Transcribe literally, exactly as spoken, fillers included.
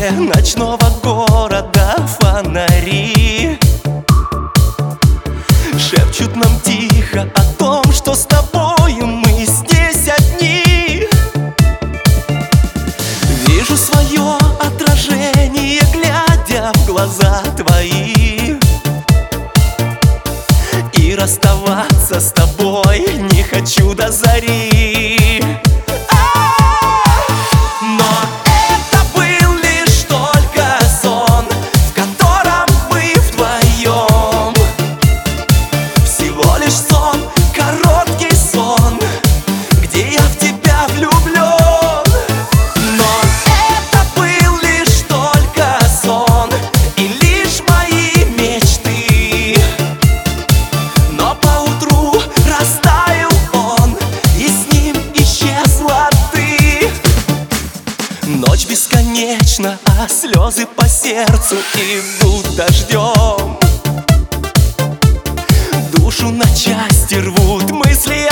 улице ночного города фонари шепчут нам тихо о том, что с тобой мы здесь одни. Вижу свое отражение, глядя в глаза твои, и расставаться с тобой не хочу до зари. Ночь бесконечна, а слезы по сердцу идут дождем. Душу на части рвут мысли